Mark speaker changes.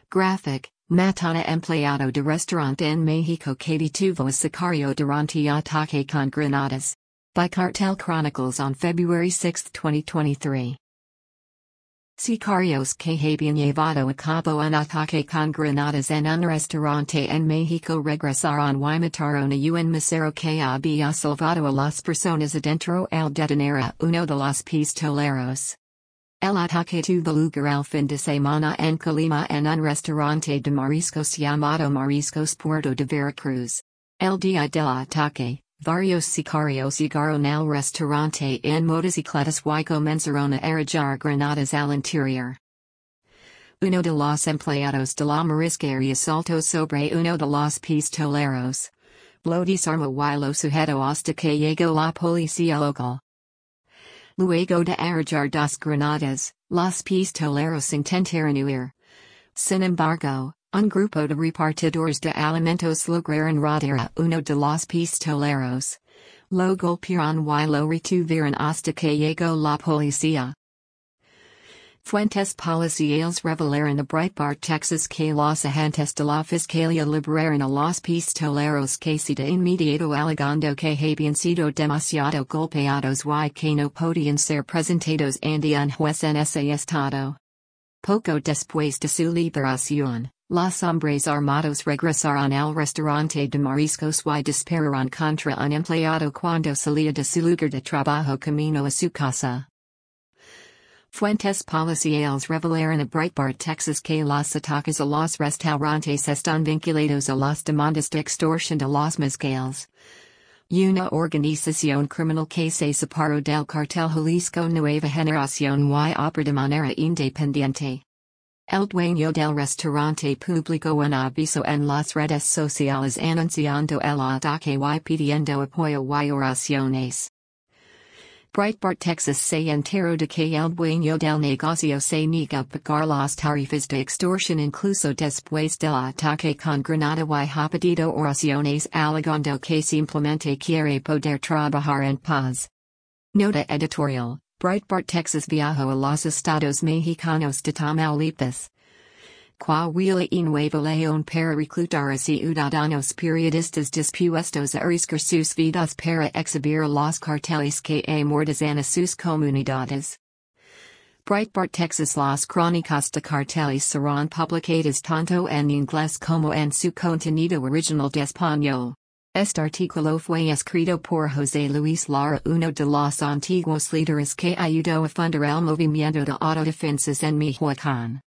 Speaker 1: Graphic, Matana empleado de restaurante en Mexico que tuvo sicario durante ataque con granadas. By Cartel Chronicles on February 6, 2023. Sicarios que habían llevado a cabo un ataque con granadas en un restaurante en México regresaron y mataron a un mesero que había salvado a las personas adentro al detener a uno de los pistoleros. El ataque tuvo lugar al fin de semana en Colima en un restaurante de mariscos llamado Mariscos Puerto de Veracruz. El día del ataque, varios sicarios llegaron al restaurante en motocicletas y comenzaron a arrojar granadas al interior. Uno de los empleados de la marisquería saltó sobre uno de los pistoleros. Lo desarmó y lo sujetó hasta que llegó la policía local. Luego de arrojar dos granadas, los pistoleros intentaron huir. Sin embargo, un grupo de repartidores de alimentos lograron rodear a uno de los pistoleros. Lo golpearon y lo retuvieron hasta que llegó la policía. Fuentes policiales revelaron a Breitbart Texas que los agentes de la fiscalía liberaron a los pistoleros casi de inmediato alegando que habían sido demasiado golpeados y que no podían ser presentados ante un juez en ese estado. Poco después de su liberación, los hombres armados regresaron al restaurante de mariscos y dispararon contra un empleado cuando salía de su lugar de trabajo camino a su casa. Fuentes policiales revelaron a Breitbart Texas que los ataques a los restaurantes están vinculados a las demandas de extorsión de los mezcales. Una organización criminal que se separó del cartel Jalisco Nueva Generación y opera de manera independiente. El dueño del restaurante publicó un aviso en las redes sociales anunciando el ataque y pidiendo apoyo y oraciones. Breitbart Texas se enteró de que el dueño del negocio se niega a pagar las tarifas de extorsión incluso después del ataque con granada y ha pedido oraciones alegando que simplemente quiere poder trabajar en paz. Nota editorial: Breitbart Texas viajó a los estados mexicanos de Tamaulipas, Coahuila y Nuevo León para reclutar a ciudadanos periodistas dispuestos a arriesgar sus vidas para exhibir a los carteles que amordazan a sus comunidades. Breitbart Texas. Las crónicas de carteles serán publicadas tanto en inglés como en su contenido original de español. Este artículo fue escrito por José Luis Lara, uno de los antiguos líderes que ayudó a fundar el movimiento de autodefensas en Michoacán.